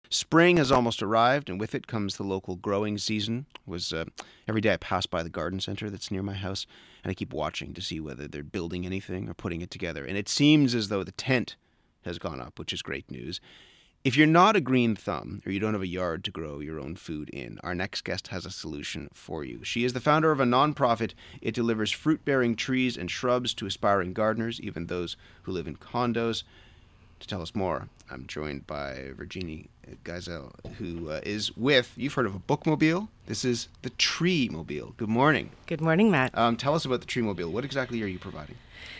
Spring has almost arrived, and with it comes the local growing season. Every day I pass by the garden center that's near my house, and I keep watching to see whether they're building anything or putting it together. And it seems as though the tent has gone up, which is great news. If you're not a green thumb or you don't have a yard to grow your own food in, our next guest has a solution for you. She is the founder of a nonprofit. It delivers fruit-bearing trees and shrubs to aspiring gardeners, even those who live in condos. To tell us more, I'm joined by Virginie Geisel, who is with, you've heard of a bookmobile? This is the Tree Mobile. Good morning. Good morning, Matt. Tell us about the Tree Mobile. What exactly are you providing?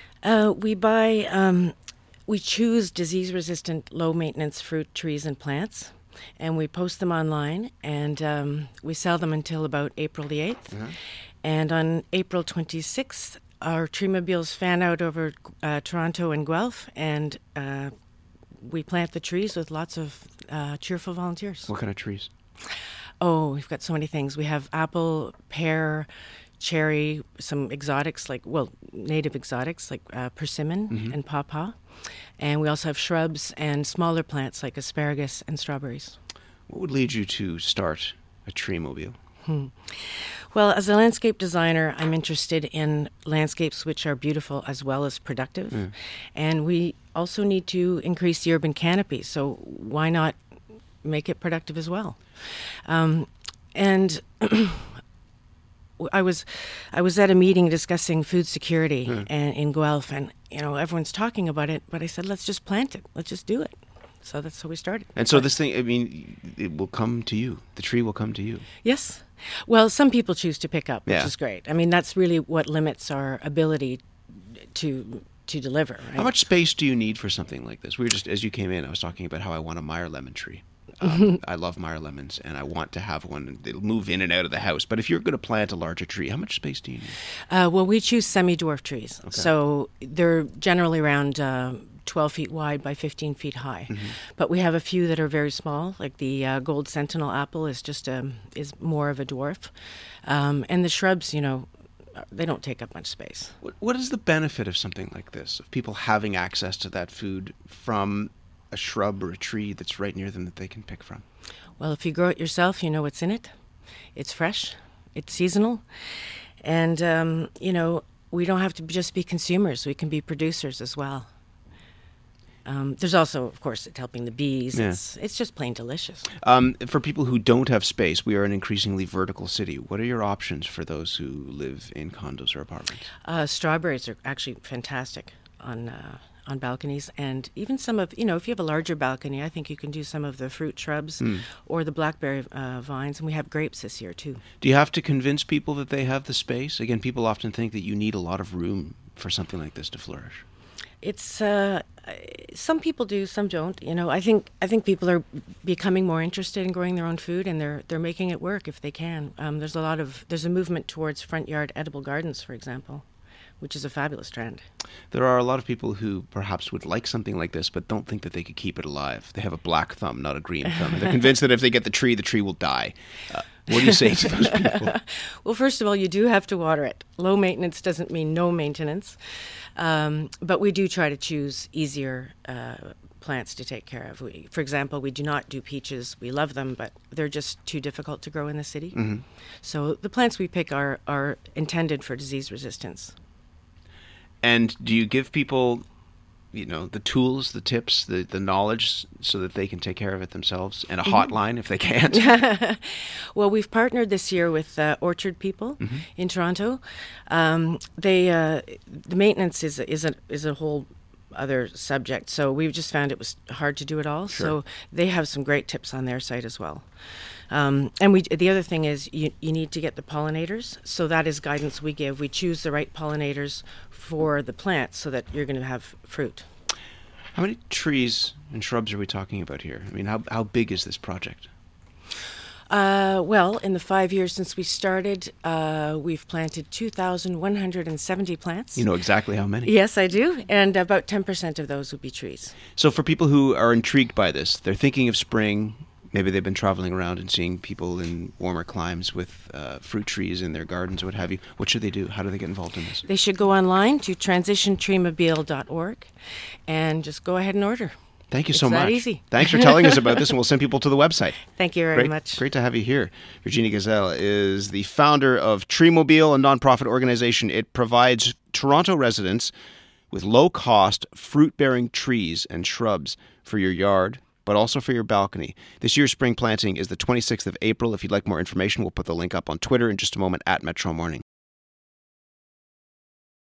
We choose disease-resistant, low-maintenance fruit, trees, and plants, and we post them online, and we sell them until about April the 8th. Uh-huh. And on April 26th, our Tree Mobiles fan out over Toronto and Guelph, and we plant the trees with lots of cheerful volunteers. What kind of trees? Oh, we've got so many things. We have apple, pear, cherry, some exotics, native exotics like persimmon and pawpaw. And we also have shrubs and smaller plants like asparagus and strawberries. What would lead you to start a Tree Mobile? Well, as a landscape designer, I'm interested in landscapes which are beautiful as well as productive. And we also need to increase the urban canopy, so why not make it productive as well? And I was at a meeting discussing food security in Guelph, and everyone's talking about it, but I said, let's just plant it. Let's just do it. So that's how we started. And so this thing, it will come to you. The tree will come to you. Yes. Well, some people choose to pick up, which is great. I mean, that's really what limits our ability to deliver. Right? How much space do you need for something like this? We were just, as you came in, I was talking about how I want a Meyer lemon tree. I love Meyer lemons, and I want to have one. It'll move in and out of the house. But if you're going to plant a larger tree, how much space do you need? Well, we choose semi-dwarf trees. Okay. So they're generally around 12 feet wide by 15 feet high. But we have a few that are very small, like the Gold Sentinel apple is is more of a dwarf. And the shrubs, they don't take up much space. What is the benefit of something like this, of people having access to that food from a shrub or a tree that's right near them that they can pick from? Well, if you grow it yourself, you know what's in it. It's fresh, it's seasonal, and, we don't have to just be consumers. We can be producers as well. There's also, of course, it's helping the bees. Yeah. It's just plain delicious. For people who don't have space, we are an increasingly vertical city. What are your options for those who live in condos or apartments? Strawberries are actually fantastic on balconies, and even some of, if you have a larger balcony, I think you can do some of the fruit shrubs or the blackberry vines, and we have grapes this year too. Do you have to convince people that they have the space? Again, people often think that you need a lot of room for something like this to flourish. It's some people do, some don't. I think people are becoming more interested in growing their own food, and they're making it work if they can. There's a movement towards front yard edible gardens, for example, which is a fabulous trend. There are a lot of people who perhaps would like something like this, but don't think that they could keep it alive. They have a black thumb, not a green thumb. And they're convinced that if they get the tree will die. What do you say to those people? Well, first of all, you do have to water it. Low maintenance doesn't mean no maintenance. But we do try to choose easier plants to take care of. For example, we do not do peaches. We love them, but they're just too difficult to grow in the city. So the plants we pick are intended for disease resistance. And do you give people, the tools, the tips, the knowledge so that they can take care of it themselves, and a hotline if they can't? Well, we've partnered this year with Orchard People in Toronto. The maintenance is a whole other subject, so we've just found it was hard to do it all. Sure. So they have some great tips on their site as well. And the other thing is you need to get the pollinators. So that is guidance we give. We choose the right pollinators for the plants so that you're going to have fruit. How many trees and shrubs are we talking about here? I mean, how big is this project? Well, in the 5 years since we started, we've planted 2,170 plants. You know exactly how many? Yes, I do. And about 10% of those would be trees. So for people who are intrigued by this, they're thinking of spring. Maybe they've been traveling around and seeing people in warmer climes with fruit trees in their gardens or what have you. What should they do? How do they get involved in this? They should go online to transitiontreemobile.org and just go ahead and order. Thank you It's so much. that easy. Thanks for telling us about this, and we'll send people to the website. Thank you very much. Great to have you here. Virginie Gazelle is the founder of Treemobile, a nonprofit organization. It provides Toronto residents with low-cost fruit-bearing trees and shrubs for your yard, but also for your balcony. This year's spring planting is the 26th of April. If you'd like more information, we'll put the link up on Twitter in just a moment at Metro Morning.